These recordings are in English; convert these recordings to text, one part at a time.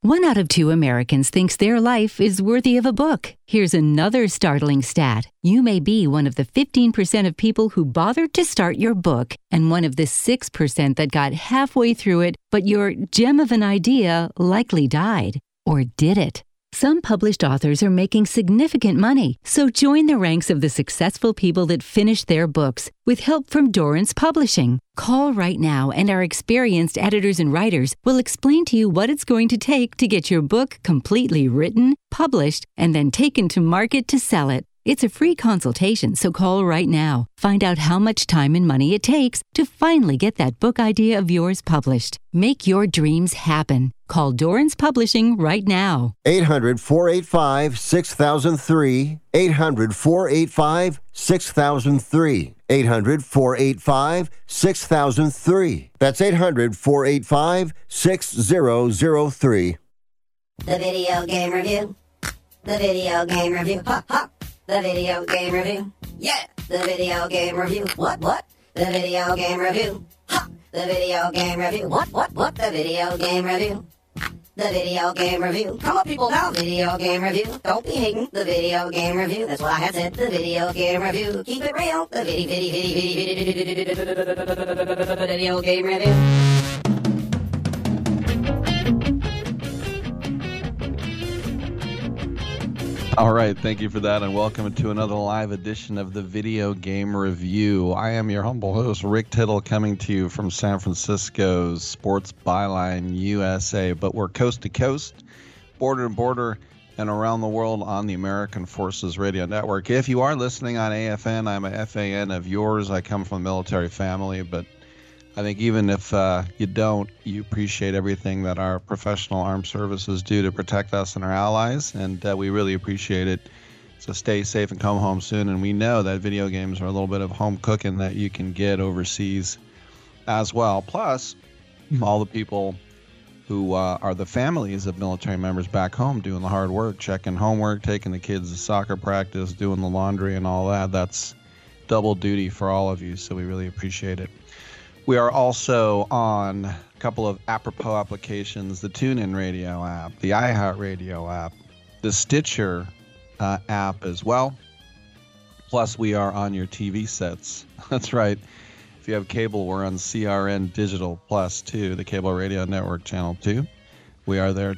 1 out of 2 Americans thinks their life is worthy of a book. Here's another startling stat. You may be one of the 15% of people who bothered to start your book and one of the 6% that got halfway through it, but your gem of an idea likely died. Or did it? Some published authors are making significant money, so join the ranks of the successful people that finish their books with help from Dorrance Publishing. Call right now and our experienced editors and writers will explain to you what it's going to take to get your book completely written, published, and then taken to market to sell it. It's a free consultation, so call right now. Find out how much time and money it takes to finally get that book idea of yours published. Make your dreams happen. Call Dorrance Publishing right now. 800-485-6003. 800-485-6003. 800-485-6003. That's 800-485-6003. The Video Game Review. The Video Game Review. Ha ha. The Video Game Review. Yeah. The Video Game Review. What? The Video Game Review. Ha. The Video Game Review. What? The Video Game Review. The Video Game Review. Come on, people, now. Video Game Review. Don't be hating. The Video Game Review. That's what I had said. The Video Game Review. Keep it real. The Video Game Review. All right, thank you for that, and welcome to another live edition of the Video Game Review. I am your humble host, Rick Tittle, coming to you from San Francisco's Sports Byline USA, but we're coast to coast, border to border, and around the world on the American Forces Radio Network. If you are listening on AFN, I'm a FAN of yours. I come from a military family, but I think even if you don't, you appreciate everything that our professional armed services do to protect us and our allies, and we really appreciate it. So stay safe and come home soon. And we know that video games are a little bit of home cooking that you can get overseas as well. Plus, all the people who are the families of military members back home doing the hard work, checking homework, taking the kids to soccer practice, doing the laundry and all that. That's double duty for all of you, so we really appreciate it. We are also on a couple of apropos applications, the TuneIn Radio app, the iHeartRadio app, the Stitcher app as well. Plus, we are on your TV sets. That's right. If you have cable, we're on CRN Digital Plus 2, the Cable Radio Network Channel 2. We are there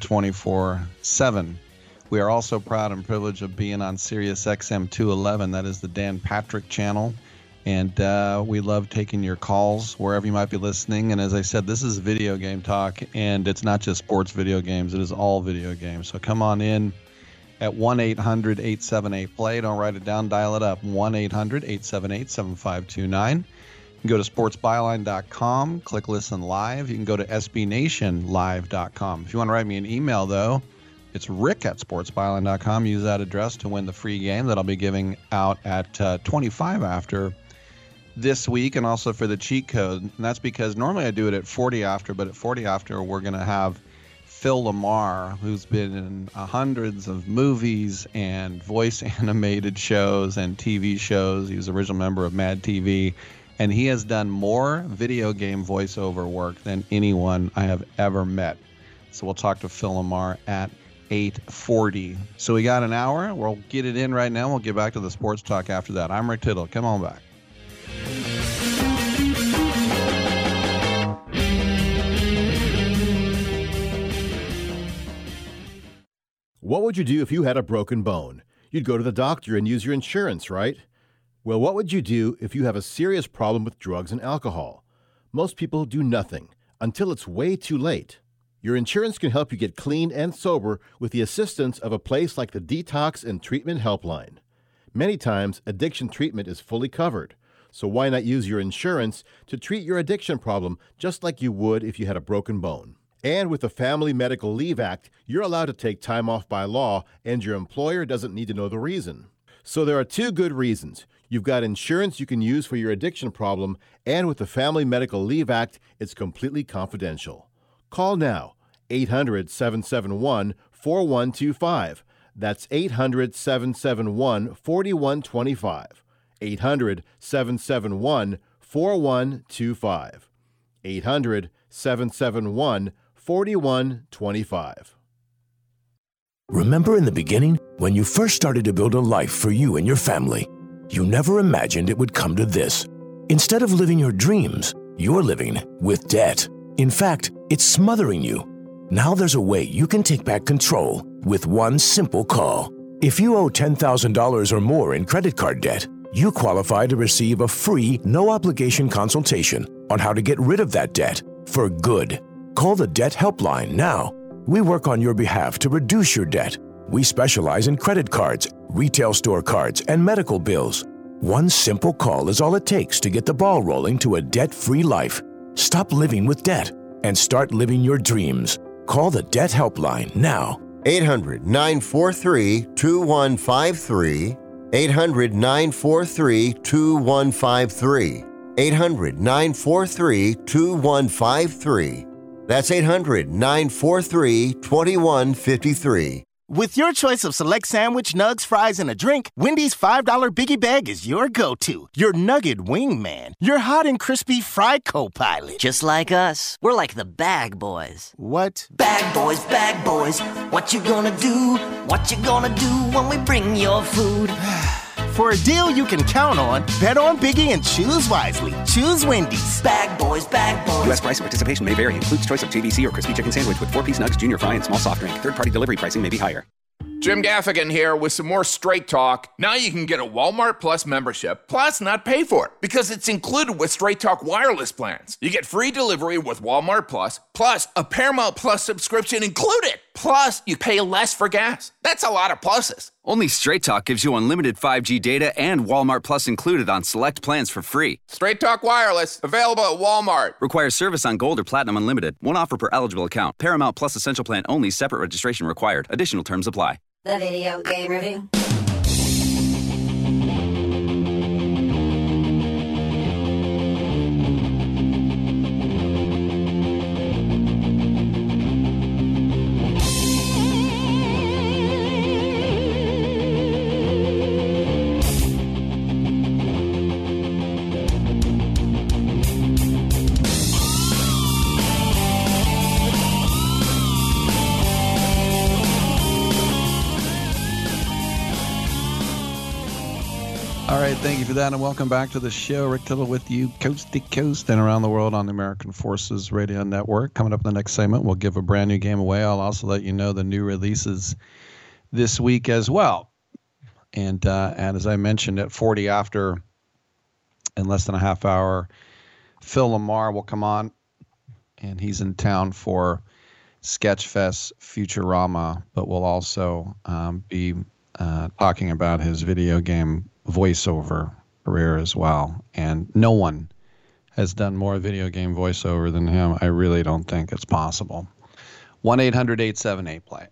24/7. We are also proud and privileged of being on Sirius XM 211. That is the Dan Patrick channel. And we love taking your calls wherever you might be listening. And as I said, this is video game talk, and it's not just sports video games. It is all video games. So come on in at 1-800-878-PLAY. Don't write it down. Dial it up. 1-800-878-7529. You can go to sportsbyline.com. Click Listen Live. You can go to sbnationlive.com. If you want to write me an email, though, it's rick@sportsbyline.com. Use that address to win the free game that I'll be giving out at 25 after this week, and also for the cheat code. And that's because normally I do it at 40 after, but at 40 after we're going to have Phil Lamar, who's been in hundreds of movies and voice animated shows and TV shows. He was an original member of Mad TV, and he has done more video game voiceover work than anyone I have ever met. So we'll talk to Phil Lamar at 8:40. So we got an hour. We'll get it in right now. We'll get back to the sports talk after that. I'm Rick Tittle. Come on back. What would you do if you had a broken bone? You'd go to the doctor and use your insurance, right? Well, what would you do if you have a serious problem with drugs and alcohol? Most people do nothing until it's way too late. Your insurance can help you get clean and sober with the assistance of a place like the Detox and Treatment Helpline. Many times, addiction treatment is fully covered, so why not use your insurance to treat your addiction problem just like you would if you had a broken bone? And with the Family Medical Leave Act, you're allowed to take time off by law, and your employer doesn't need to know the reason. So there are two good reasons. You've got insurance you can use for your addiction problem, and with the Family Medical Leave Act, it's completely confidential. Call now, 800-771-4125. That's 800-771-4125. 800-771-4125. 800-771-4125. Remember in the beginning, when you first started to build a life for you and your family, you never imagined it would come to this. Instead of living your dreams, you're living with debt. In fact, it's smothering you. Now there's a way you can take back control with one simple call. If you owe $10,000 or more in credit card debt, you qualify to receive a free, no-obligation consultation on how to get rid of that debt for good. Call the Debt Helpline now. We work on your behalf to reduce your debt. We specialize in credit cards, retail store cards, and medical bills. One simple call is all it takes to get the ball rolling to a debt-free life. Stop living with debt and start living your dreams. Call the Debt Helpline now. 800-943-2153. 800-943-2153. 800-943-2153. That's 800-943-2153. With your choice of select sandwich, nugs, fries, and a drink, Wendy's $5 Biggie Bag is your go-to. Your nugget wingman. Your hot and crispy fry co-pilot. Just like us. We're like the Bag Boys. What? Bag Boys, what you gonna do? What you gonna do when we bring your food? For a deal you can count on, bet on Biggie and choose wisely. Choose Wendy's. Bag Boys. U.S. price and participation may vary. Includes choice of JVC or crispy chicken sandwich with 4-piece nugs, junior fry, and small soft drink. Third-party delivery pricing may be higher. Jim Gaffigan here with some more Straight Talk. Now you can get a Walmart Plus membership, plus not pay for it, because it's included with Straight Talk wireless plans. You get free delivery with Walmart Plus a Paramount Plus subscription included. Plus, you pay less for gas. That's a lot of pluses. Only Straight Talk gives you unlimited 5G data and Walmart Plus included on select plans for free. Straight Talk Wireless, available at Walmart. Requires service on Gold or Platinum Unlimited. One offer per eligible account. Paramount Plus Essential Plan only. Separate registration required. Additional terms apply. The Video Game Review. All right, thank you for that, and welcome back to the show. Rick Tittle with you, coast to coast and around the world on the American Forces Radio Network. Coming up in the next segment, we'll give a brand new game away. I'll also let you know the new releases this week as well. And as I mentioned, at 40 after, in less than a half hour, Phil Lamar will come on, and he's in town for Sketchfest Futurama, but we'll also be talking about his video game voiceover career as well. And no one has done more video game voiceover than him. I really don't think it's possible. 1-800-878-PLAY.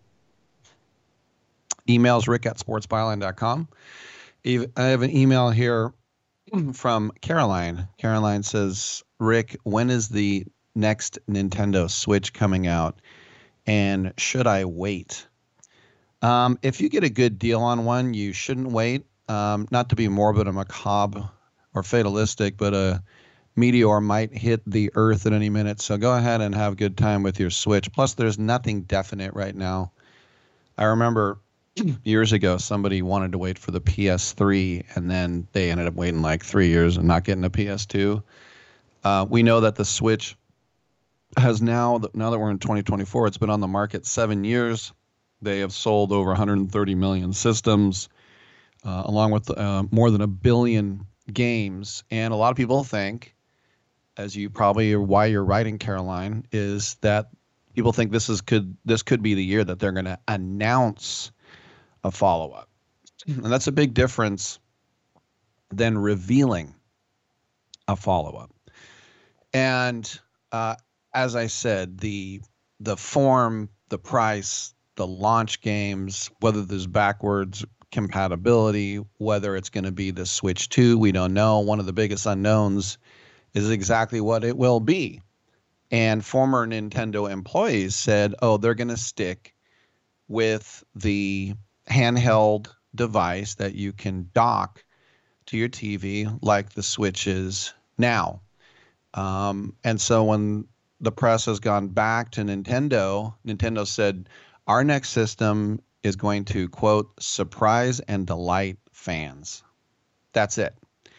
Emails rick@sportsbyline.com. I have an email here from Caroline. Caroline says, Rick, when is the next Nintendo Switch coming out? And should I wait? If you get a good deal on one, you shouldn't wait. Not to be morbid or macabre or fatalistic, but a meteor might hit the Earth at any minute. So go ahead and have a good time with your Switch. Plus, there's nothing definite right now. I remember years ago, somebody wanted to wait for the PS3, and then they ended up waiting like 3 years and not getting a PS2. We know that the Switch has now that we're in 2024, it's been on the market 7 years. They have sold over 130 million systems, along with more than 1 billion games. And a lot of people think, as you probably are why you're writing, Caroline, is that people think this could be the year that they're going to announce a follow-up. And that's a big difference than revealing a follow-up. And as I said, the form, the price, the launch games, whether there's backwards compatibility, whether it's going to be the Switch 2, we don't know. One of the biggest unknowns is exactly what it will be. And former Nintendo employees said, they're going to stick with the handheld device that you can dock to your TV like the Switch is now. And so when the press has gone back to Nintendo said, our next system is going to, quote, surprise and delight fans. That's it.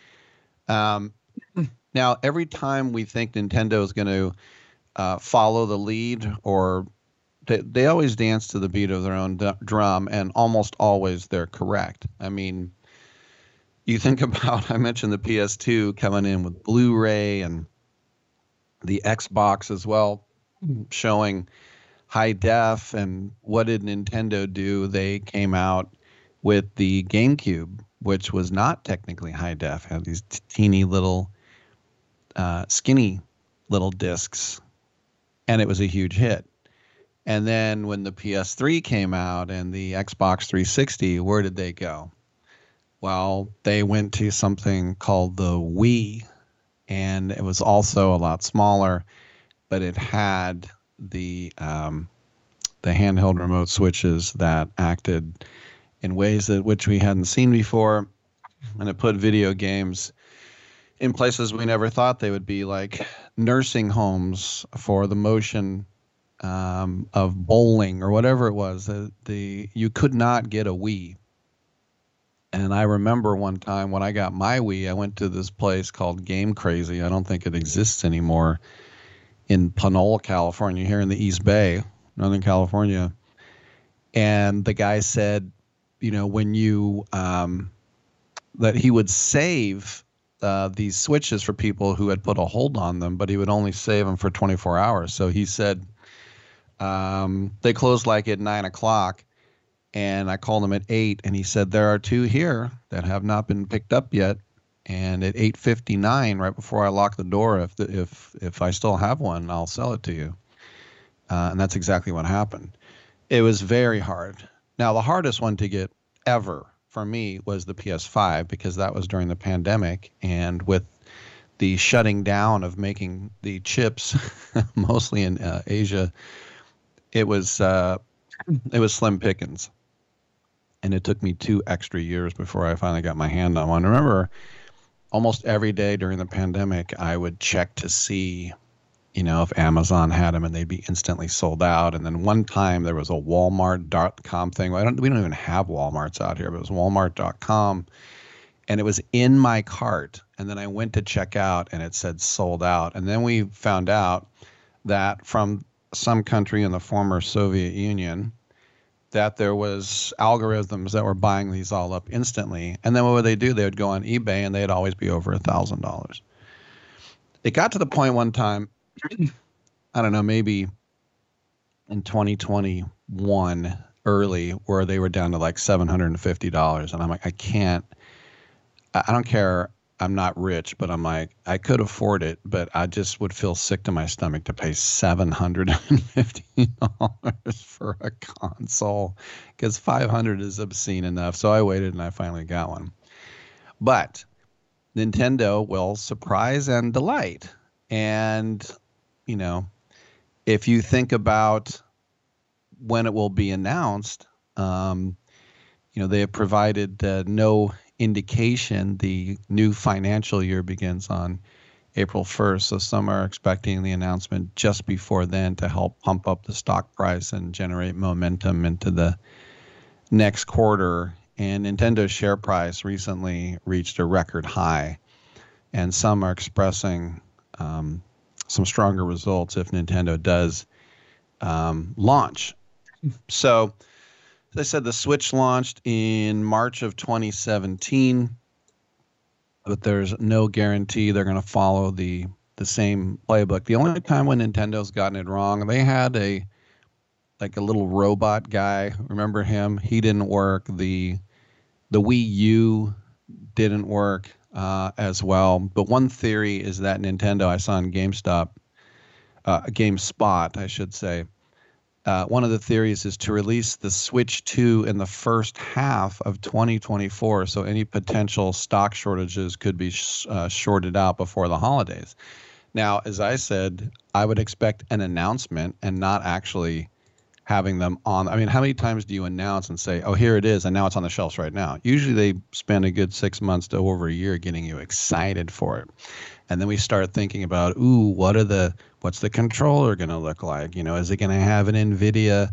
Now, every time we think Nintendo is going to follow the lead, or they always dance to the beat of their own drum, and almost always they're correct. I mean, you think about, I mentioned the PS2 coming in with Blu-ray, and the Xbox as well, showing high def. And what did Nintendo do? They came out with the GameCube, which was not technically high def, had these teeny little skinny little discs, and it was a huge hit. And then when the PS3 came out and the Xbox 360, where did they go? Well, they went to something called the Wii, and it was also a lot smaller, but it had the handheld remote switches that acted in ways that which we hadn't seen before, and it put video games in places we never thought they would be, like nursing homes for the motion of bowling or whatever it was. You could not get a Wii. And I remember one time when I got my Wii, I went to this place called Game Crazy. I don't think it exists anymore, in Pinole, California, here in the East Bay, Northern California. And the guy said, you know, when you that he would save these switches for people who had put a hold on them, but he would only save them for 24 hours. So he said they closed like at 9 o'clock, and I called him at 8, and he said, there are 2 here that have not been picked up yet. And at 8:59, right before I lock the door, if I still have one, I'll sell it to you. And that's exactly what happened. It was very hard. Now, the hardest one to get ever for me was the PS5, because that was during the pandemic, and with the shutting down of making the chips, mostly in Asia, it was slim pickings, and it took me 2 extra years before I finally got my hand on one. I remember almost every day during the pandemic, I would check to see, you know, if Amazon had them, and they'd be instantly sold out. And then one time there was a Walmart.com thing. We don't even have Walmarts out here, but it was Walmart.com, and it was in my cart. And then I went to check out, and it said sold out. And then we found out that from some country in the former Soviet Union, that there was algorithms that were buying these all up instantly. And then what would they do? They would go on eBay, and they'd always be over $1,000. It got to the point one time, I don't know, maybe in 2021 early, where they were down to like $750. And I'm like, I don't care. I'm not rich, but I'm like, I could afford it, but I just would feel sick to my stomach to pay $750 for a console, because $500 is obscene enough. So I waited, and I finally got one. But Nintendo will surprise and delight. And, you know, if you think about when it will be announced, you know, they have provided no indication. The new financial year begins on April 1st, so some are expecting the announcement just before then to help pump up the stock price and generate momentum into the next quarter. And Nintendo's share price recently reached a record high, and some are expressing some stronger results if Nintendo does launch. So, as I said, the Switch launched in March of 2017, but there's no guarantee they're going to follow the same playbook. The only time when Nintendo's gotten it wrong, they had a little robot guy. Remember him? He didn't work. The Wii U didn't work as well. But one theory is that Nintendo, I saw in GameSpot, I should say, one of the theories is to release the Switch 2 in the first half of 2024, so any potential stock shortages could be shorted out before the holidays. Now, as I said, I would expect an announcement and not actually having them on. I mean, how many times do you announce and say, oh, here it is, and now it's on the shelves right now? Usually they spend a good 6 months to over a year getting you excited for it. And then we start thinking about, what's the controller going to look like? You know, is it going to have an NVIDIA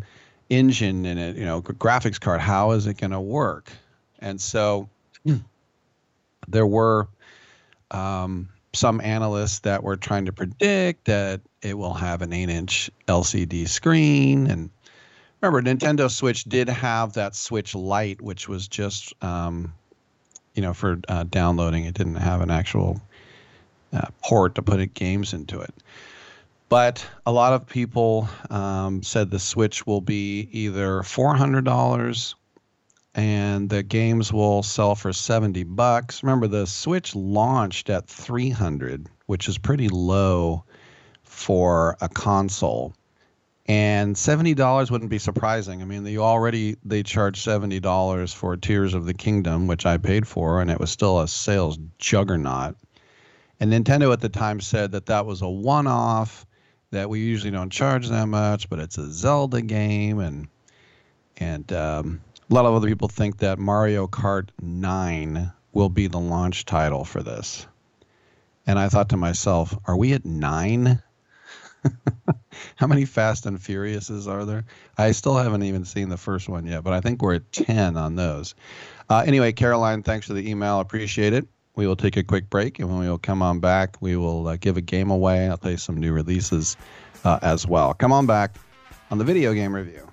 engine in it, graphics card. How is it going to work? And so there were some analysts that were trying to predict that it will have an 8-inch LCD screen. And remember, Nintendo Switch did have that Switch Lite, which was just, for downloading. It didn't have an actual port to put games into it. But a lot of people said the Switch will be either $400 and the games will sell for $70. Remember, the Switch launched at $300, which is pretty low for a console. And $70 wouldn't be surprising. I mean, they charged $70 for Tears of the Kingdom, which I paid for, and it was still a sales juggernaut. And Nintendo at the time said that was a one-off, that we usually don't charge that much, but it's a Zelda game. And a lot of other people think that Mario Kart 9 will be the launch title for this. And I thought to myself, are we at 9? How many Fast and Furiouses are there? I still haven't even seen the first one yet, but I think we're at 10 on those. Anyway, Caroline, thanks for the email. Appreciate it. We will take a quick break, and when we will come on back, we will give a game away. I'll tell you some new releases as well. Come on back on the Video Game Review.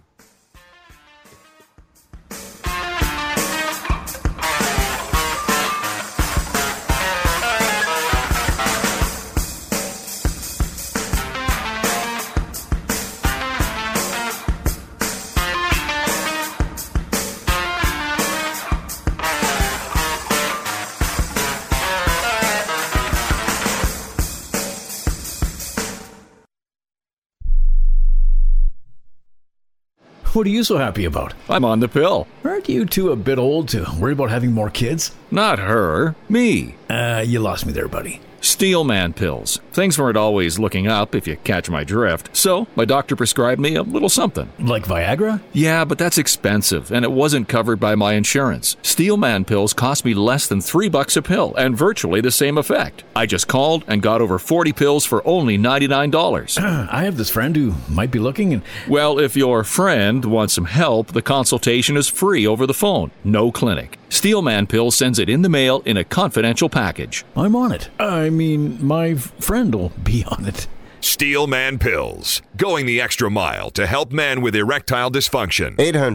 What are you so happy about? I'm on the pill. Aren't you two a bit old to worry about having more kids? Not her. Me. You lost me there, buddy. Steelman pills. Things weren't always looking up, if you catch my drift. So, my doctor prescribed me a little something. Like Viagra? Yeah, but that's expensive, and it wasn't covered by my insurance. Steelman pills cost me less than $3 a pill, and virtually the same effect. I just called and got over 40 pills for only $99. I have this friend who might be looking and... Well, if your friend wants some help, the consultation is free over the phone. No clinic. Steelman Pills sends it in the mail in a confidential package. I'm on it. I mean, my friend will be on it. Steelman Pills, going the extra mile to help men with erectile dysfunction.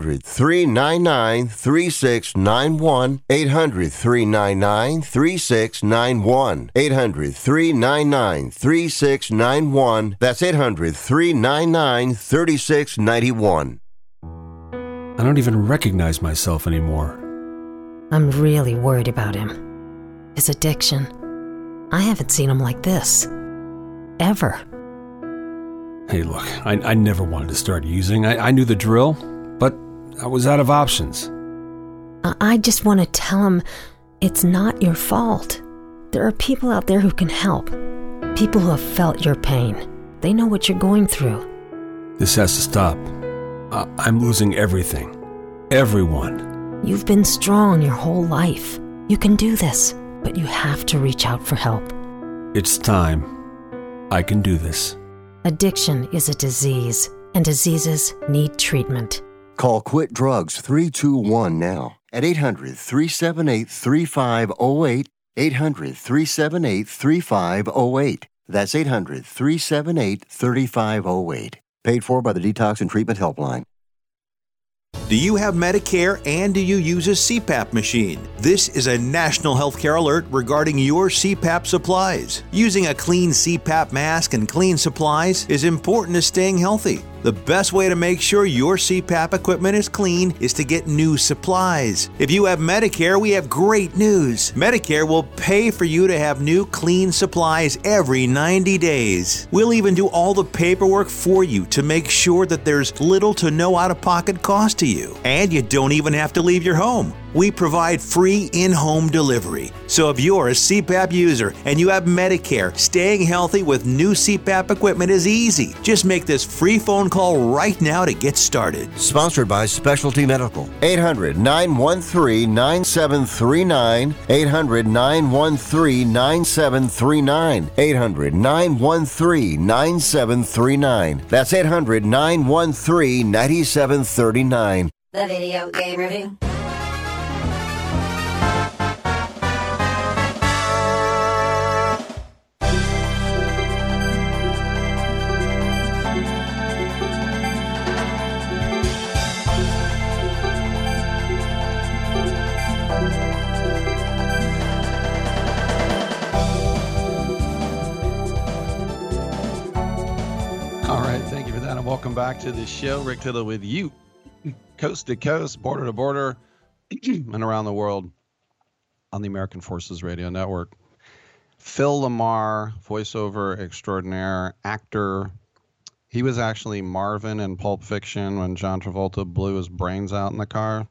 800-399-3691. 800-399-3691. 800-399-3691. That's 800-399-3691. I don't even recognize myself anymore. I'm really worried about him. His addiction. I haven't seen him like this. Ever. Hey, look, I never wanted to start using. I knew the drill, but I was out of options. I just want to tell him it's not your fault. There are people out there who can help. People who have felt your pain. They know what you're going through. This has to stop. I'm losing everything. Everyone. You've been strong your whole life. You can do this, but you have to reach out for help. It's time. I can do this. Addiction is a disease, and diseases need treatment. Call Quit Drugs 321 now at 800-378-3508. 800-378-3508. That's 800-378-3508. Paid for by the Detox and Treatment Helpline. Do you have Medicare and do you use a CPAP machine? This is a national healthcare alert regarding your CPAP supplies. Using a clean CPAP mask and clean supplies is important to staying healthy. The best way to make sure your CPAP equipment is clean is to get new supplies. If you have Medicare, we have great news. Medicare will pay for you to have new clean supplies every 90 days. We'll even do all the paperwork for you to make sure that there's little to no out-of-pocket cost to you. And you don't even have to leave your home. We provide free in-home delivery. So if you're a CPAP user and you have Medicare, staying healthy with new CPAP equipment is easy. Just make this free phone call right now to get started. Sponsored by Specialty Medical. 800-913-9739. 800-913-9739. 800-913-9739. That's 800-913-9739. The Video Game Review. Welcome back to the show. Rick Tittle with you, coast to coast, border to border, and around the world on the American Forces Radio Network. Phil Lamar, voiceover extraordinaire, actor. He was actually Marvin in Pulp Fiction when John Travolta blew his brains out in the car.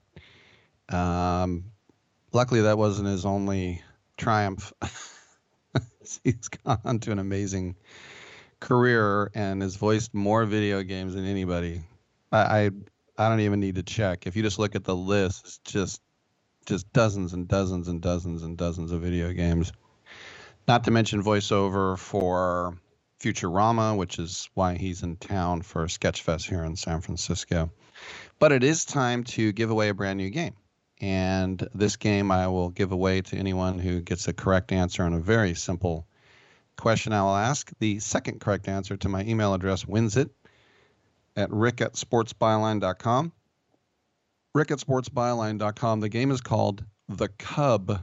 Luckily, that wasn't his only triumph. He's gone on to an amazing career and has voiced more video games than anybody. I don't even need to check. If you just look at the list, it's just dozens and dozens and dozens and dozens of video games. Not to mention voiceover for Futurama, which is why he's in town for Sketchfest here in San Francisco. But it is time to give away a brand new game. And this game I will give away to anyone who gets a correct answer on a very simple question I will ask. The second correct answer to my email address wins it at rick@sportsbyline.com. rick@sportsbyline.com. The game is called The Cub.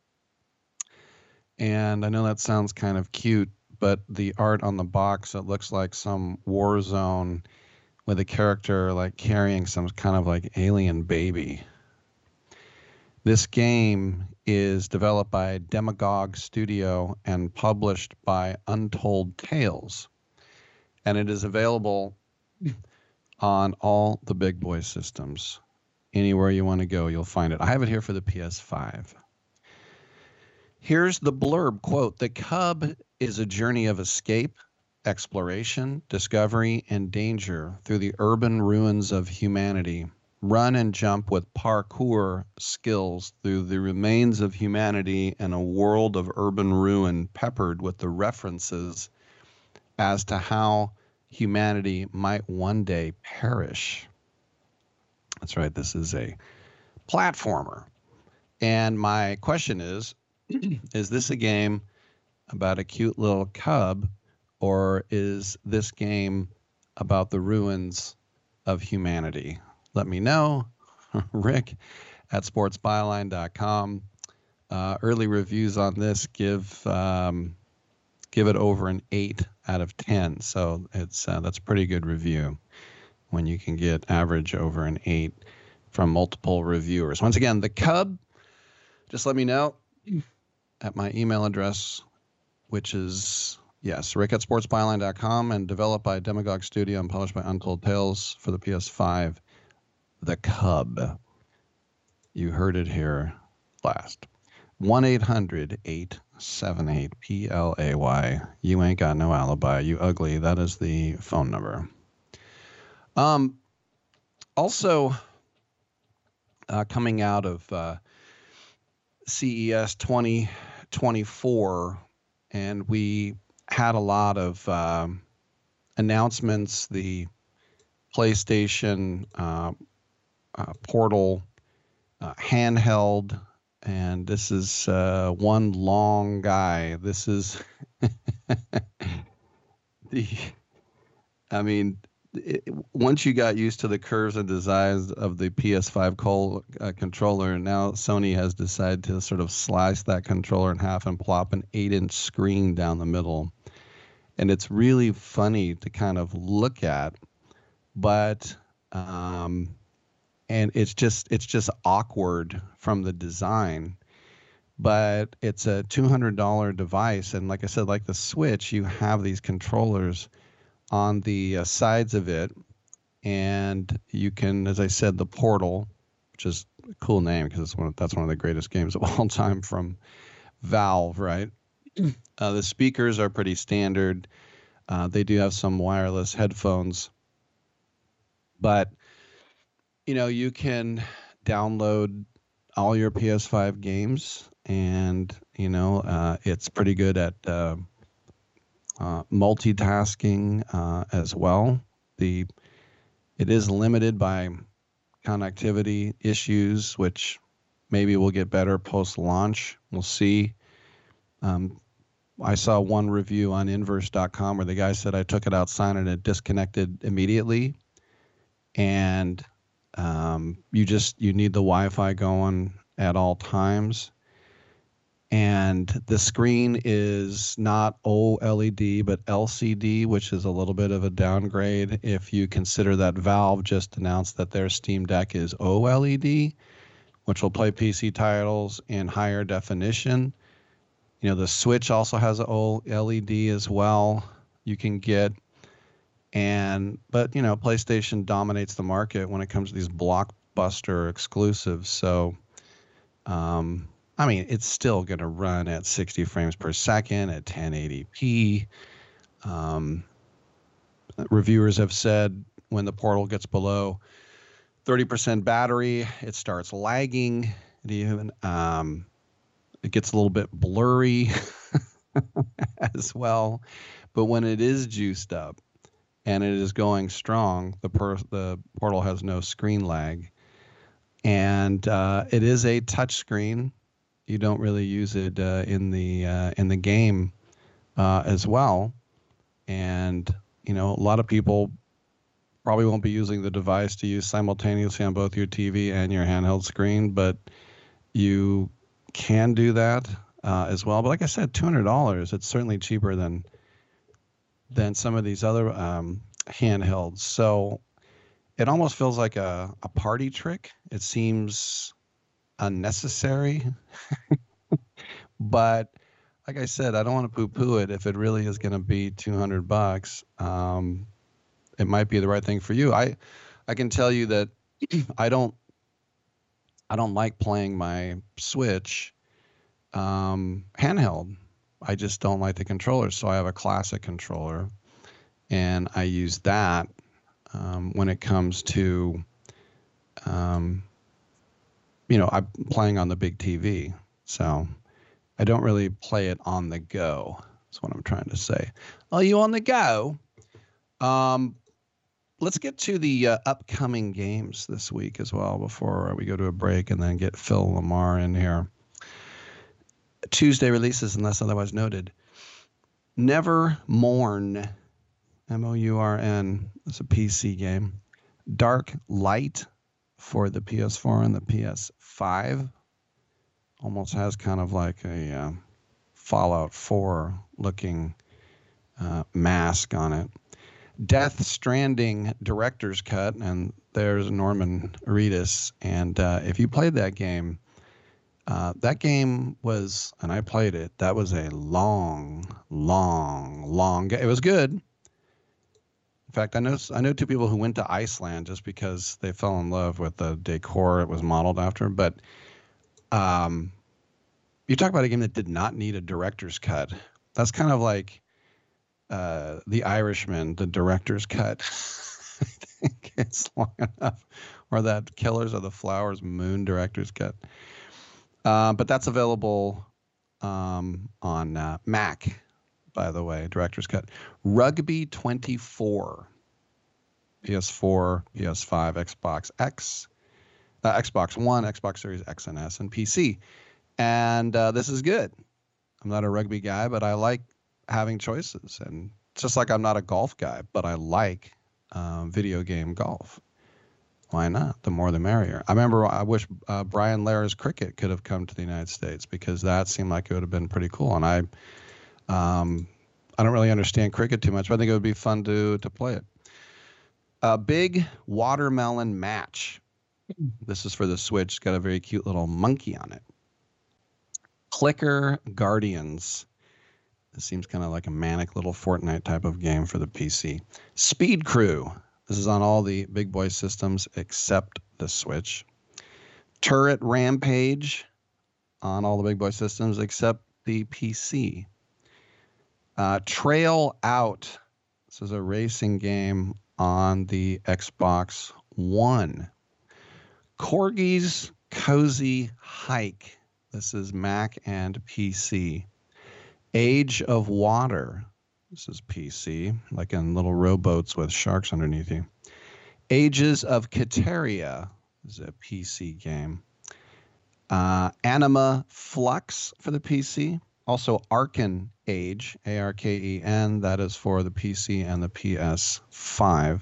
And I know that sounds kind of cute, but the art on the box, it looks like some war zone with a character like carrying some kind of like alien baby. This game is developed by Demagogue Studio and published by Untold Tales. And it is available on all the big boy systems. Anywhere you want to go, you'll find it. I have it here for the PS5. Here's the blurb, quote, "The Cub is a journey of escape, exploration, discovery, and danger through the urban ruins of humanity. Run and jump with parkour skills through the remains of humanity in a world of urban ruin peppered with the references as to how humanity might one day perish." That's right, this is a platformer. And my question is this a game about a cute little cub, or is this game about the ruins of humanity? Let me know. Rick@sportsbyline.com. Early reviews on this give it over an 8 out of 10. So that's a pretty good review when you can get average over an 8 from multiple reviewers. Once again, The Cub. Just let me know at my email address, which is, yes, rick@sportsbyline.com, and developed by Demagogue Studio and published by Untold Tales for the PS5. The Cub. You heard it here last. 1-800-878-PLAY. You ain't got no alibi, you ugly. That is the phone number. Also, coming out of CES 2024, and we had a lot of announcements. The PlayStation Portal handheld, and this is one long guy. This is once you got used to the curves and designs of the PS5 controller, now Sony has decided to sort of slice that controller in half and plop an 8-inch screen down the middle. And it's really funny to kind of look at, but and it's just awkward from the design. But it's a $200 device, and like I said, like the Switch, you have these controllers on the sides of it, and you can, as I said, the Portal, which is cool name because that's one of the greatest games of all time from Valve, right? The speakers are pretty standard. They do have some wireless headphones, but you can download all your PS5 games, and it's pretty good at multitasking as well. It is limited by connectivity issues, which maybe will get better post-launch. We'll see. I saw one review on Inverse.com where the guy said I took it outside and it disconnected immediately. And you need the Wi-Fi going at all times. And the screen is not OLED, but LCD, which is a little bit of a downgrade if you consider that Valve just announced that their Steam Deck is OLED, which will play PC titles in higher definition. The Switch also has OLED as well you can get. But PlayStation dominates the market when it comes to these blockbuster exclusives. So, it's still going to run at 60 frames per second at 1080p. Reviewers have said when the Portal gets below 30% battery, it starts lagging. It gets a little bit blurry as well. But when it is juiced up and it is going strong, the Portal has no screen lag. And it is a touch screen. You don't really use it in the game as well. And, a lot of people probably won't be using the device to use simultaneously on both your TV and your handheld screen, but you can do that as well. But like I said, $200, it's certainly cheaper than some of these other handhelds. So it almost feels like a party trick. It seems unnecessary. But like I said, I don't want to poo-poo it. If it really is going to be $200, it might be the right thing for you. I can tell you that I don't like playing my Switch handheld. I just don't like the controller. So I have a classic controller, and I use that when it comes to, I'm playing on the big TV. So I don't really play it on the go. That's what I'm trying to say. Are you on the go? Let's get to the upcoming games this week as well before we go to a break and then get Phil Lamar in here. Tuesday releases, unless otherwise noted. Never Mourn, M-O-U-R-N. It's a PC game. Dark Light for the PS4 and the PS5. Almost has kind of like a Fallout 4 looking mask on it. Death Stranding Director's Cut, and there's Norman Reedus. And if you played that game was, and I played it, that was a long game. It was good. In fact, I know two people who went to Iceland just because they fell in love with the decor it was modeled after. But you talk about a game that did not need a director's cut. That's kind of like The Irishman, the director's cut. I think it's long enough. Or that Killers of the Flowers Moon director's cut. But that's available on Mac, by the way, director's cut. Rugby 24, PS4, PS5, Xbox X, Xbox One, Xbox Series X and S, and PC. And this is good. I'm not a rugby guy, but I like having choices. And it's just like I'm not a golf guy, but I like video game golf. Why not? The more the merrier. I wish Brian Lara's cricket could have come to the United States because that seemed like it would have been pretty cool. And I don't really understand cricket too much, but I think it would be fun to play it. Big Watermelon Match. This is for the Switch. It's got a very cute little monkey on it. Clicker Guardians. This seems kind of like a manic little Fortnite type of game for the PC. Speed Crew. This is on all the big boy systems except the Switch. Turret Rampage on all the big boy systems except the PC. Trail Out. This is a racing game on the Xbox One. Corgi's Cozy Hike. This is Mac and PC. Age of Water. This is PC, like in little rowboats with sharks underneath you. Ages of Cateria. This is a PC game. Anima Flux for the PC. Also Arken Age, Arken, that is for the PC and the PS5.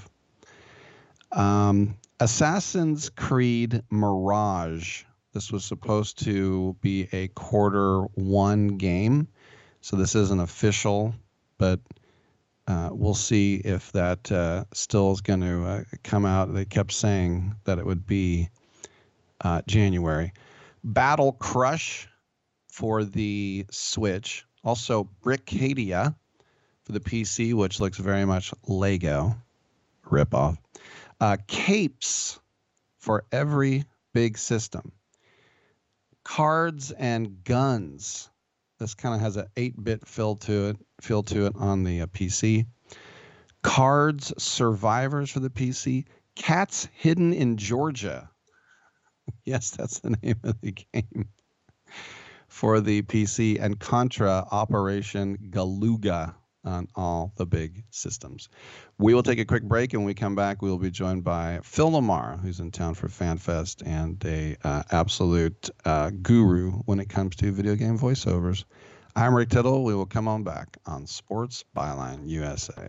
Assassin's Creed Mirage. This was supposed to be a Q1 game, so this isn't official, but we'll see if that still is going to come out. They kept saying that it would be January. Battle Crush for the Switch. Also Brickadia for the PC, which looks very much Lego ripoff. Capes for every big system. Cards and Guns. This kind of has an 8-bit feel to it on the PC. Cards Survivors for the PC. Cats Hidden in Georgia. Yes, that's the name of the game for the PC. And Contra Operation Galuga on all the big systems. We will take a quick break, and when we come back, we will be joined by Phil Lamar, who's in town for FanFest and a absolute guru when it comes to video game voiceovers. I'm Rick Tittle. We will come on back on Sports Byline USA.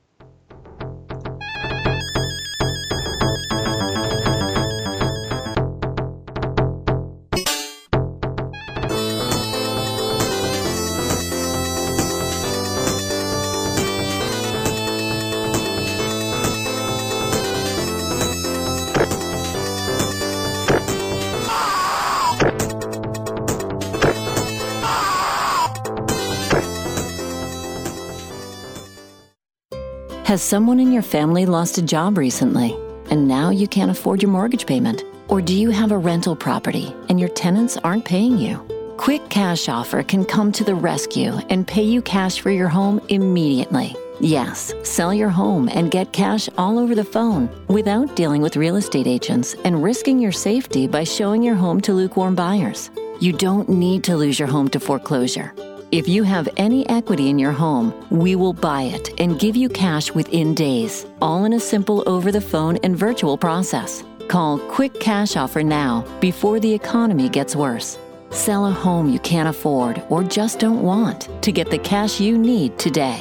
Has someone in your family lost a job recently, and now you can't afford your mortgage payment? Or do you have a rental property and your tenants aren't paying you? Quick Cash Offer can come to the rescue and pay you cash for your home immediately. Yes, sell your home and get cash all over the phone without dealing with real estate agents and risking your safety by showing your home to lukewarm buyers. You don't need to lose your home to foreclosure. If you have any equity in your home, we will buy it and give you cash within days, all in a simple over-the-phone and virtual process. Call Quick Cash Offer now before the economy gets worse. Sell a home you can't afford or just don't want to get the cash you need today.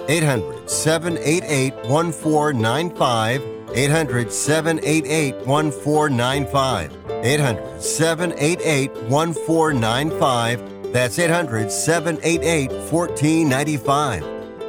800-788-1495. 800-788-1495. 800-788-1495. That's 800-788-1495.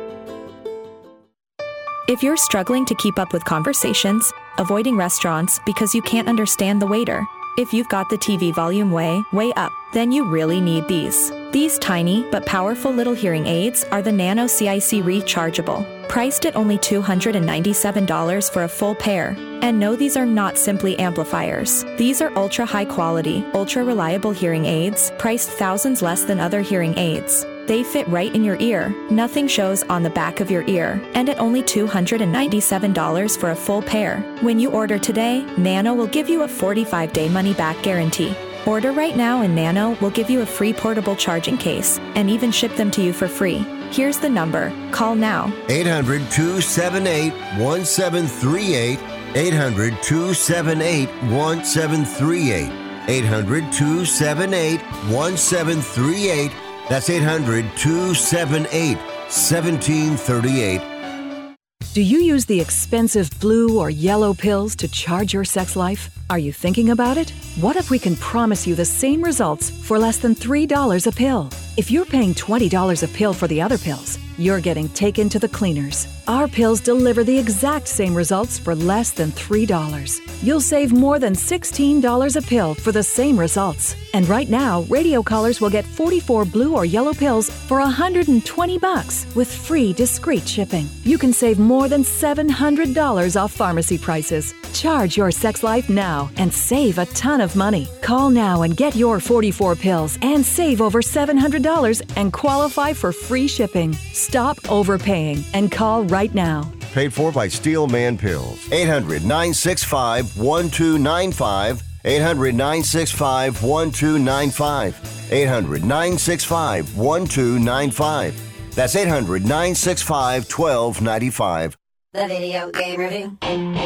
If you're struggling to keep up with conversations, avoiding restaurants because you can't understand the waiter, if you've got the TV volume way up, then you really need these. These tiny but powerful little hearing aids are the Nano CIC Rechargeable, priced at only $297 for a full pair. And no, these are not simply amplifiers. These are ultra high quality, ultra reliable hearing aids, priced thousands less than other hearing aids. They fit right in your ear, nothing shows on the back of your ear, and at only $297 for a full pair. When you order today, Nano will give you a 45-day money-back guarantee. Order right now and Nano will give you a free portable charging case and even ship them to you for free. Here's the number. Call now. 800-278-1738. 800-278-1738. 800-278-1738. That's 800-278-1738. Do you use the expensive blue or yellow pills to charge your sex life? Are you thinking about it? What if we can promise you the same results for less than $3 a pill? If you're paying $20 a pill for the other pills, you're getting taken to the cleaners. Our pills deliver the exact same results for less than $3. You'll save more than $16 a pill for the same results. And right now, radio callers will get 44 blue or yellow pills for $120 with free discreet shipping. You can save more than $700 off pharmacy prices. Charge your sex life now and save a ton of money. Call now and get your 44 pills and save over $700 and qualify for free shipping. Stop overpaying and call right now. Paid for by Steelman Pills. 800-965-1295. 800-965-1295. 800-965-1295. That's 800-965-1295. The Video Game Review.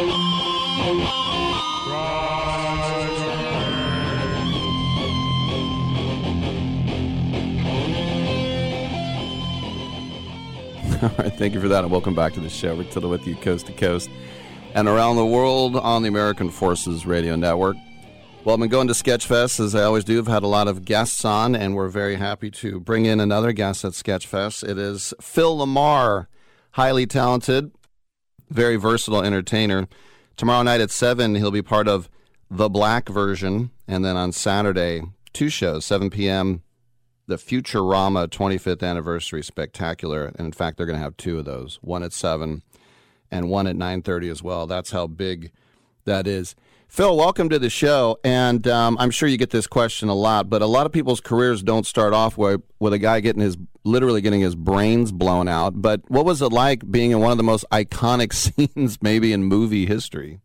All right, thank you for that, and welcome back to the show. We're Tittle with you coast to coast and around the world on the American Forces Radio Network. Well, I've been going to Sketchfest, as I always do. I've had a lot of guests on, and we're very happy to bring in another guest at Sketchfest. It is Phil LaMarr, highly talented, very versatile entertainer. Tomorrow night at 7, he'll be part of The Black Version, and then on Saturday, 2 shows, 7 p.m., the Futurama 25th Anniversary Spectacular. And in fact, they're going to have 2 of those, one at 7 and one at 9:30 as well. That's how big that is. Phil, welcome to the show. And I'm sure you get this question a lot, but a lot of people's careers don't start off with a guy literally getting his brains blown out. But what was it like being in one of the most iconic scenes maybe in movie history?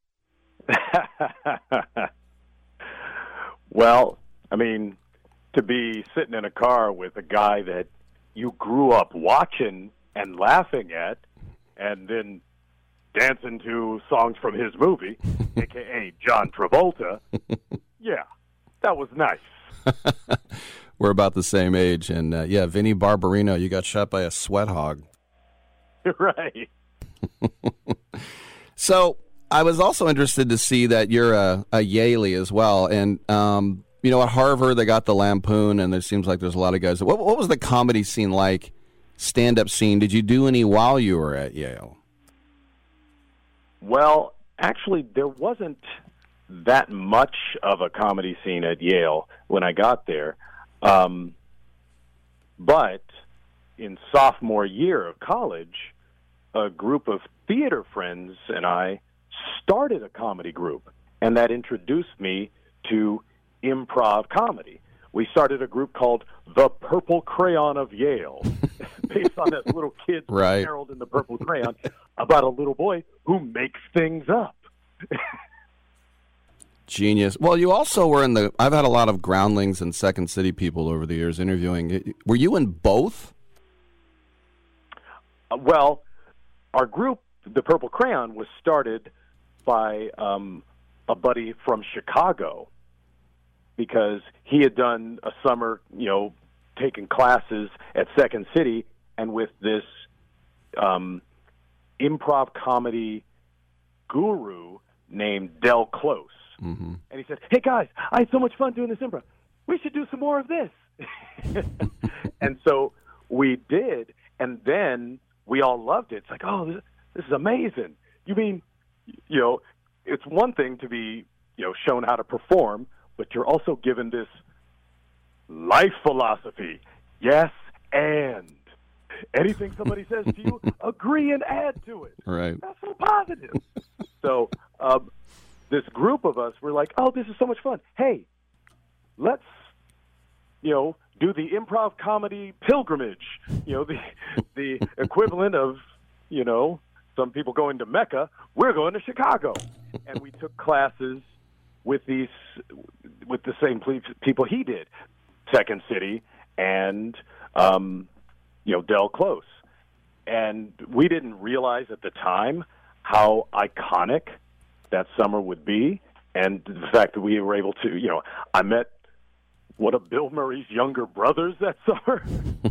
Well, I mean, to be sitting in a car with a guy that you grew up watching and laughing at, and then dancing to songs from his movie, a.k.a. John Travolta, yeah, that was nice. We're about the same age, and Vinnie Barbarino, you got shot by a sweat hog. Right. So I was also interested to see that you're a Yaley as well, and at Harvard, they got the Lampoon, and there seems like there's a lot of guys. What was the comedy scene like, stand-up scene? Did you do any while you were at Yale? Well, actually, there wasn't that much of a comedy scene at Yale when I got there. But in sophomore year of college, a group of theater friends and I started a comedy group, and that introduced me to improv comedy. We started a group called The Purple Crayon of Yale, based on that little kid, right, Harold in the Purple Crayon, about a little boy who makes things up. Genius. Well, you also were I've had a lot of Groundlings and Second City people over the years interviewing. Were you in both? Well, our group, The Purple Crayon, was started by a buddy from Chicago, because he had done a summer, taking classes at Second City, and with this improv comedy guru named Del Close. Mm-hmm. And he said, "Hey, guys, I had so much fun doing this improv. We should do some more of this." And so we did, and then we all loved it. It's like, oh, this is amazing. You mean, it's one thing to be, shown how to perform, but you're also given this life philosophy. Yes, and anything somebody says to you, agree and add to it. Right. That's so positive. So this group of us were like, oh, this is so much fun. Hey, let's, do the improv comedy pilgrimage, the equivalent of, some people going to Mecca. We're going to Chicago. And we took classes with the same people he did, Second City and Del Close. And we didn't realize at the time how iconic that summer would be, and the fact that we were able to, I met one of Bill Murray's younger brothers that summer.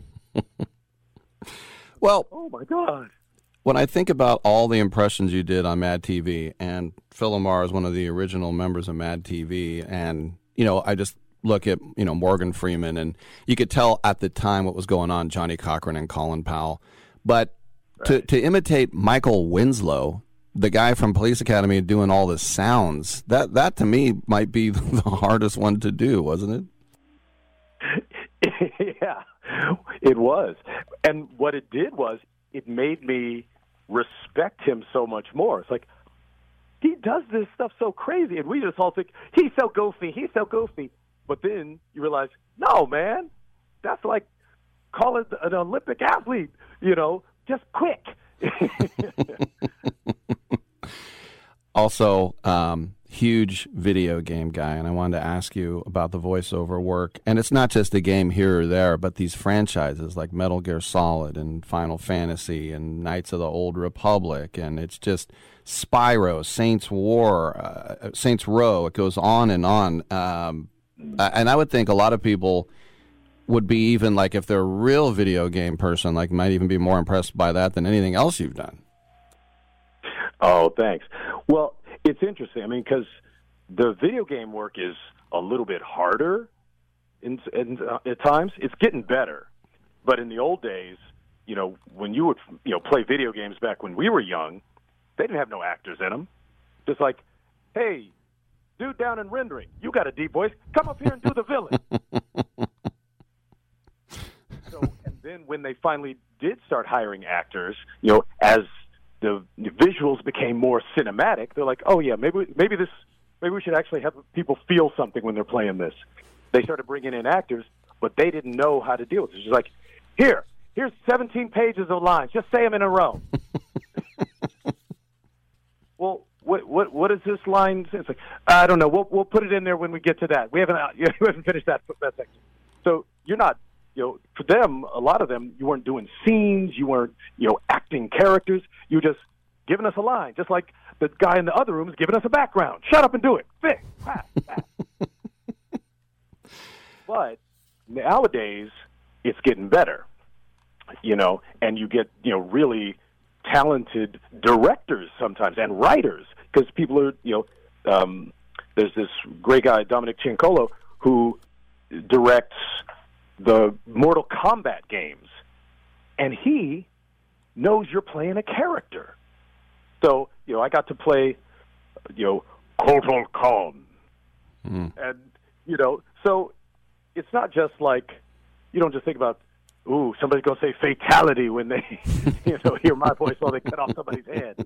Well, oh my God. When I think about all the impressions you did on Mad TV, and Phil LaMarr is one of the original members of Mad TV, and, I just look at, Morgan Freeman, and you could tell at the time what was going on, Johnny Cochran and Colin Powell. But To imitate Michael Winslow, the guy from Police Academy doing all the sounds, that to me might be the hardest one to do, wasn't it? Yeah, it was. And what it did was it made me respect him so much more. It's like, he does this stuff so crazy, and we just all think, he's so goofy. But then you realize, no, man, that's like, call it an Olympic athlete, just quick. Also, huge video game guy, and I wanted to ask you about the voiceover work. And it's not just a game here or there, but these franchises like Metal Gear Solid and Final Fantasy and Knights of the Old Republic, and it's just Spyro, Saints Row. It goes on and on. And I would think a lot of people would be, even like, if they're a real video game person, like, might even be more impressed by that than anything else you've done. Oh, thanks. Well, it's interesting. I mean, because the video game work is a little bit harder at times. It's getting better. But in the old days, when you would, play video games back when we were young, they didn't have no actors in them. Just like, hey, dude down in rendering, you got a deep voice. Come up here and do the villain. And then when they finally did start hiring actors, as the visuals became more cinematic, they're like, oh yeah, maybe we should actually have people feel something when they're playing this. They started bringing in actors, but they didn't know how to deal with it. It's just like, here's 17 pages of lines, just say them in a row. Well, what is this line? It's like, I don't know. We'll put it in there when we get to that. We haven't finished that section. So you're not. For them, a lot of them, you weren't doing scenes, you weren't, acting characters. You were just giving us a line, just like the guy in the other room is giving us a background. Shut up and do it. Fix. But nowadays, it's getting better, and you get, really talented directors sometimes and writers, because people are, there's this great guy, Dominic Ciancolo, who directs the Mortal Kombat games, and he knows you're playing a character. So, I got to play, Kotal Khan. And, so it's not just like, you don't just think about, ooh, somebody's going to say fatality when they, hear my voice while they cut off somebody's head.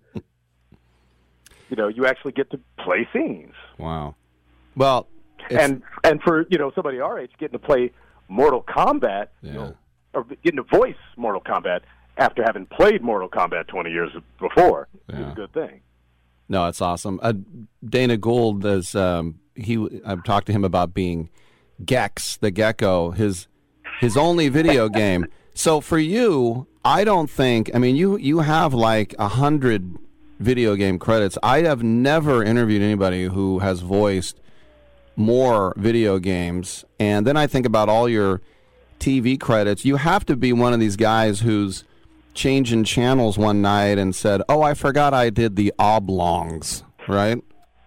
You actually get to play scenes. Wow. Well, and for, somebody our age, getting to play Mortal Kombat, or getting to voice Mortal Kombat after having played Mortal Kombat 20 years before is a good thing. No, it's awesome. Dana Gould, I've talked to him about being Gex, the gecko, his only video game. So for you, I don't think, you have like 100 video game credits. I have never interviewed anybody who has voiced more video games. And then I think about all your TV credits. You have to be one of these guys who's changing channels one night and said, oh, I forgot I did the Oblongs, right?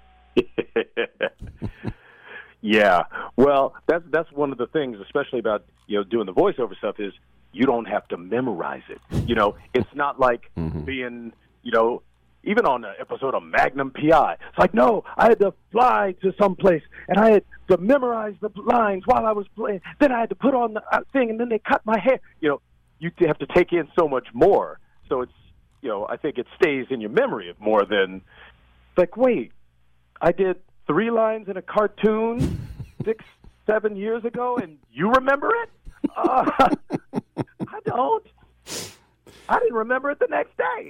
Yeah. Well, that's one of the things, especially about, doing the voiceover stuff, is you don't have to memorize it. It's not like being, even on an episode of Magnum P.I. It's like, no, I had to fly to some place, and I had to memorize the lines while I was playing. Then I had to put on the thing, and then they cut my hair. You have to take in so much more. So it's, I think it stays in your memory more than, like, wait, I did 3 lines in a cartoon 6-7 years ago, and you remember it? I don't. I didn't remember it the next day.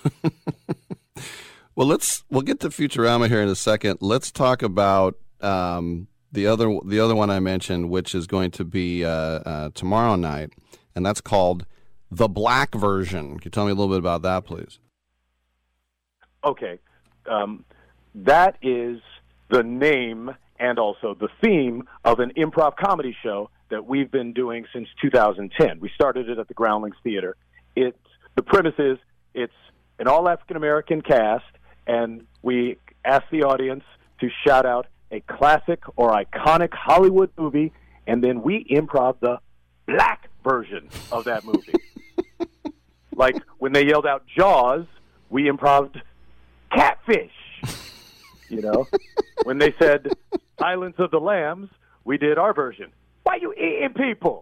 Well, we'll get to Futurama here in a second. Let's talk about the other one I mentioned, which is going to be tomorrow night, and that's called The Black Version. Can you tell me a little bit about that, please? Okay. That is the name and also the theme of an improv comedy show that we've been doing since 2010. We started it at the Groundlings Theater. The premise is it's an all-African-American cast, and we ask the audience to shout out a classic or iconic Hollywood movie, and then we improv the black version of that movie. Like when they yelled out Jaws, we improv'd Catfish. You know, when they said Silence of the Lambs, we did our version. Why you eating people?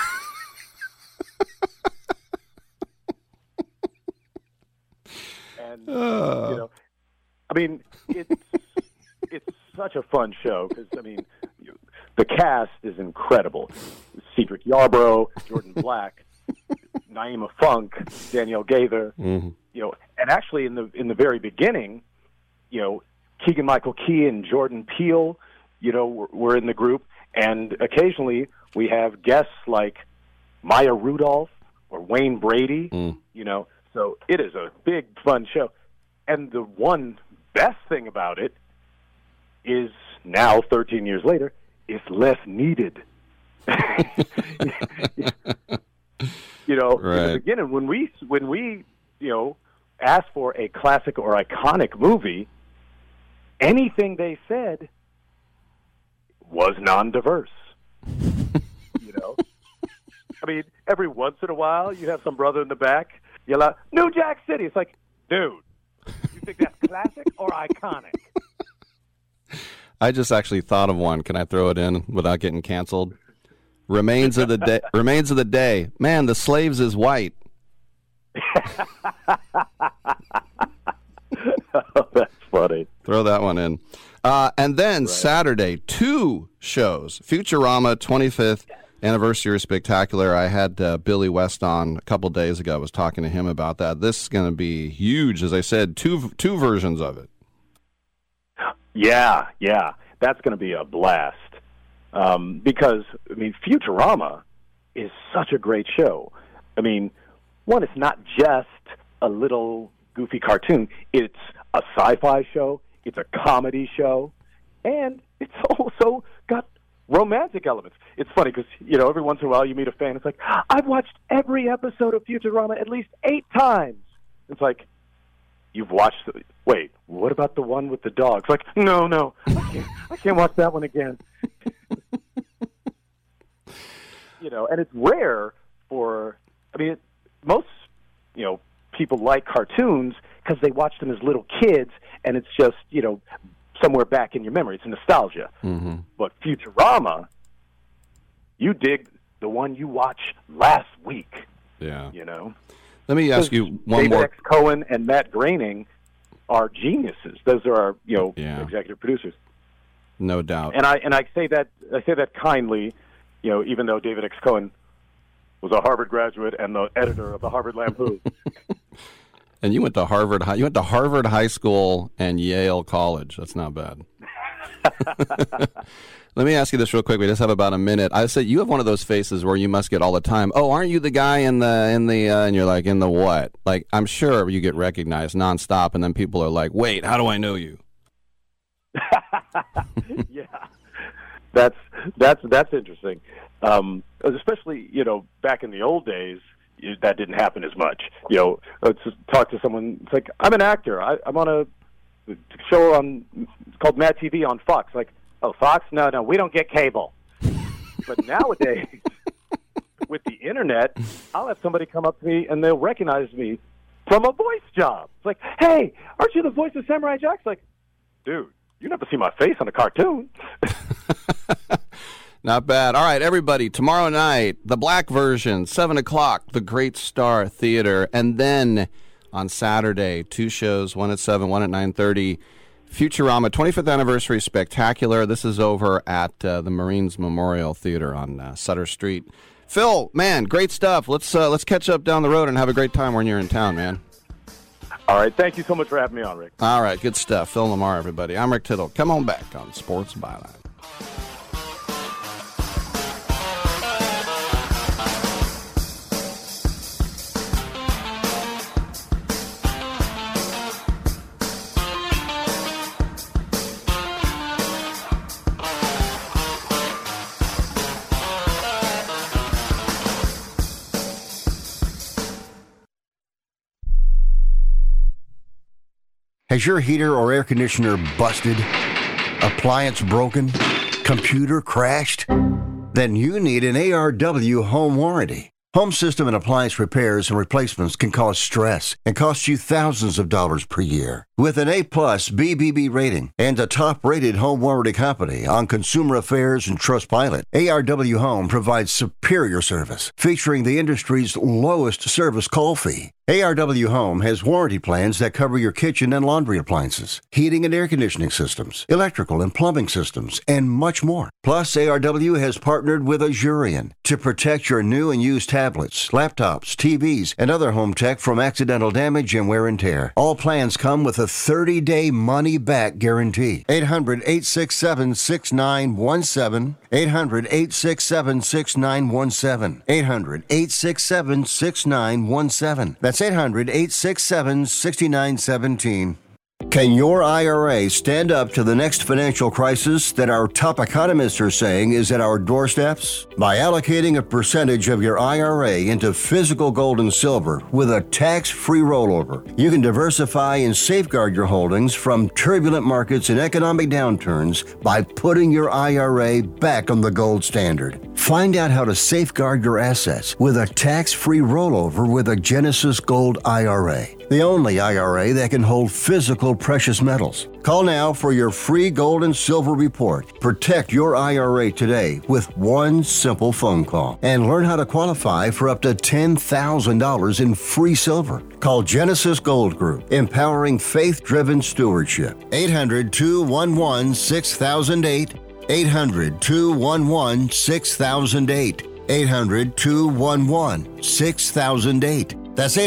And you know, I mean, it's such a fun show because I mean, the cast is incredible. Cedric Yarbrough, Jordan Black, Naima Funk, Danielle Gaither. Mm-hmm. You know, and actually in the very beginning, you know, Keegan-Michael Key and Jordan Peele, you know, were in the group, and occasionally we have guests like Maya Rudolph or Wayne Brady. You know, so it is a big fun show. And the one best thing about it is now, 13 years later, it's less needed. You know, Right. in the beginning, when we you know, asked for a classic or iconic movie, anything they said was non-diverse. You know, I mean, every once in a while, you have some brother in the back yell out, "New Jack City." It's like, dude, you think that's classic or iconic? I just actually thought of one. Can I throw it in without getting canceled? Remains of the day. Remains of the day. Man, the slaves is white. Oh, that's funny. Throw that one in. And then Saturday, 2 shows. Futurama 25th Anniversary Spectacular. I had Billy West on a couple days ago. I was talking to him about that. This is going to be huge. As I said, two versions of it. Yeah, that's going to be a blast. Because, I mean, Futurama is such a great show. I mean, one, it's not just a little goofy cartoon. It's a sci-fi show. It's a comedy show. And it's also got romantic elements. It's funny because, you know, every once in a while you meet a fan. It's like, I've watched every episode of Futurama at least 8 times. It's like, you've watched... Wait, what about the one with the dogs? Like, no, I can't watch that one again. You know, and it's rare for... I mean, most, you know, people like cartoons because they watch them as little kids, and it's just, you know, somewhere back in your memory. It's nostalgia. Mm-hmm. But Futurama, you dig the one you watched last week. Yeah. You know? Let me ask you one David more. X. Cohen and Matt Groening are geniuses. Those are our, you know, executive producers. No doubt. And I say that kindly, you know, even though David X. Cohen was a Harvard graduate and the editor of the Harvard Lampoon. And you went to Harvard High. You went to Harvard High School and Yale College. That's not bad. Let me ask you this real quick. We just have about a minute. I said you have one of those faces where you must get all the time. Oh, aren't you the guy in the and you're like, in the what? Like, I'm sure you get recognized nonstop, and then people are like, wait, how do I know you? Yeah, that's interesting. Especially, you know, back in the old days, that didn't happen as much. You know, to talk to someone, it's like, I'm an actor. I'm on a show it's called Mad TV on Fox. Like, oh, Fox? No, we don't get cable. But nowadays, with the internet, I'll have somebody come up to me and they'll recognize me from a voice job. It's like, hey, aren't you the voice of Samurai Jack? It's like, dude, you never see my face on a cartoon. Not bad. All right, everybody, tomorrow night, the black version, 7 o'clock, the Great Star Theater. And then on Saturday, 2 shows, one at 7, one at 9:30. Futurama 25th Anniversary Spectacular. This is over at the Marines Memorial Theater on Sutter Street. Phil, man, great stuff. Let's catch up down the road and have a great time when you're in town, man. All right, thank you so much for having me on, Rick. All right, good stuff. Phil Lamar, everybody. I'm Rick Tittle. Come on back on Sports Byline. Has your heater or air conditioner busted? Appliance broken? Computer crashed? Then you need an ARW home warranty. Home system and appliance repairs and replacements can cause stress and cost you thousands of dollars per year. With an A-plus BBB rating and a top-rated home warranty company on Consumer Affairs and Trustpilot, ARW Home provides superior service, featuring the industry's lowest service call fee. ARW Home has warranty plans that cover your kitchen and laundry appliances, heating and air conditioning systems, electrical and plumbing systems, and much more. Plus, ARW has partnered with Azurion to protect your new and used tablets, laptops, TVs, and other home tech from accidental damage and wear and tear. All plans come with a 30-day money-back guarantee. 800-867-6917. 800-867-6917. 800-867-6917. That's 800-867-6917. Can your IRA stand up to the next financial crisis that our top economists are saying is at our doorsteps? By allocating a percentage of your IRA into physical gold and silver with a tax-free rollover, you can diversify and safeguard your holdings from turbulent markets and economic downturns by putting your IRA back on the gold standard. Find out how to safeguard your assets with a tax-free rollover with a Genesis Gold IRA, the only IRA that can hold physical precious metals. Call now for your free gold and silver report. Protect your IRA today with one simple phone call and learn how to qualify for up to $10,000 in free silver. Call Genesis Gold Group, empowering faith-driven stewardship. 800-211-6008. 800-211-6008. 800-211-6008. That's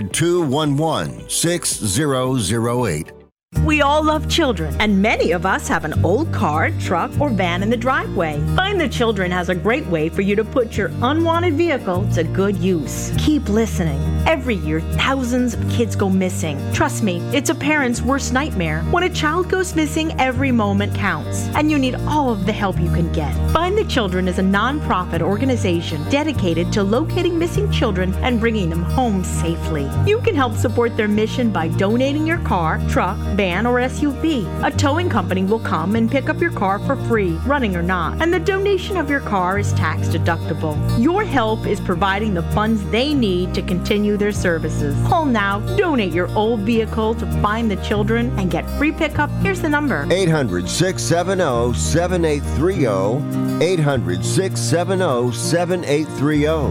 800-211-6008. We all love children, and many of us have an old car, truck, or van in the driveway. Find the Children has a great way for you to put your unwanted vehicle to good use. Keep listening. Every year, thousands of kids go missing. Trust me, it's a parent's worst nightmare. When a child goes missing, every moment counts, and you need all of the help you can get. Find the Children is a non-profit organization dedicated to locating missing children and bringing them home safely. You can help support their mission by donating your car, truck, van, or SUV. A towing company will come and pick up your car for free, running or not, and the donation of your car is tax deductible. Your help is providing the funds they need to continue their services. Call now, donate your old vehicle to Find the Children, and get free pickup. Here's the number: 800-670-7830. 800-670-7830.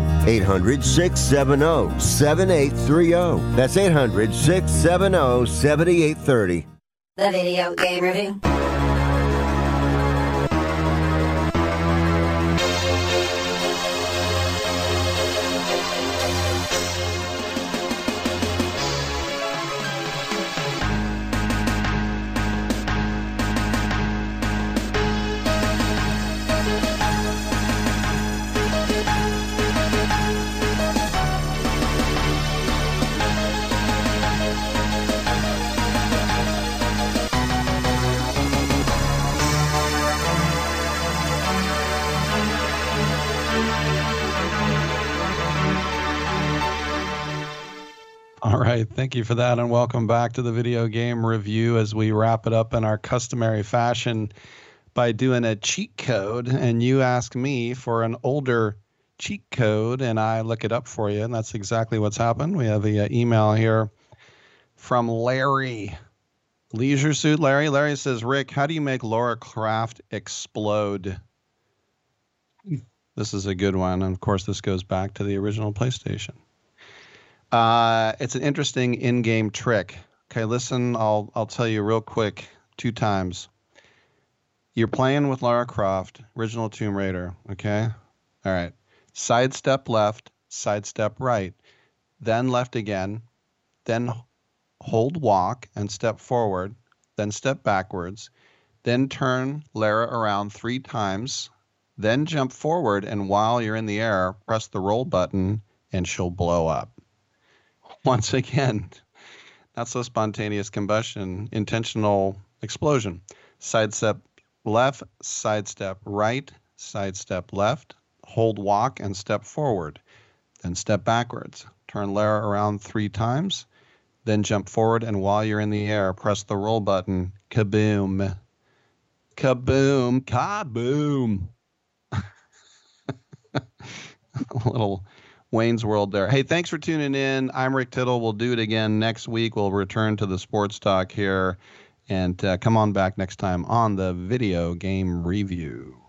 800-670-7830. That's 800-670-7830. The Video Game Review. All right, thank you for that, and welcome back to the Video Game Review as we wrap it up in our customary fashion by doing a cheat code. And you ask me for an older cheat code, and I look it up for you, and that's exactly what's happened. We have the email here from Larry. Leisure Suit Larry. Larry says, Rick, how do you make Lara Croft explode? This is a good one, and of course this goes back to the original PlayStation. It's an interesting in-game trick. Okay, listen, I'll tell you real quick 2 times. You're playing with Lara Croft, original Tomb Raider, okay? All right. Sidestep left, sidestep right, then left again, then hold walk and step forward, then step backwards, then turn Lara around 3 times, then jump forward, and while you're in the air, press the roll button and she'll blow up. Once again, not so spontaneous combustion, intentional explosion. Sidestep left, sidestep right, sidestep left, hold walk and step forward, then step backwards. Turn Lara around 3 times, then jump forward, and while you're in the air, press the roll button. Kaboom. Kaboom. Kaboom. A Wayne's World there. Hey, thanks for tuning in. I'm Rick Tittle. We'll do it again next week. We'll return to the sports talk here. And come on back next time on the Video Game Review.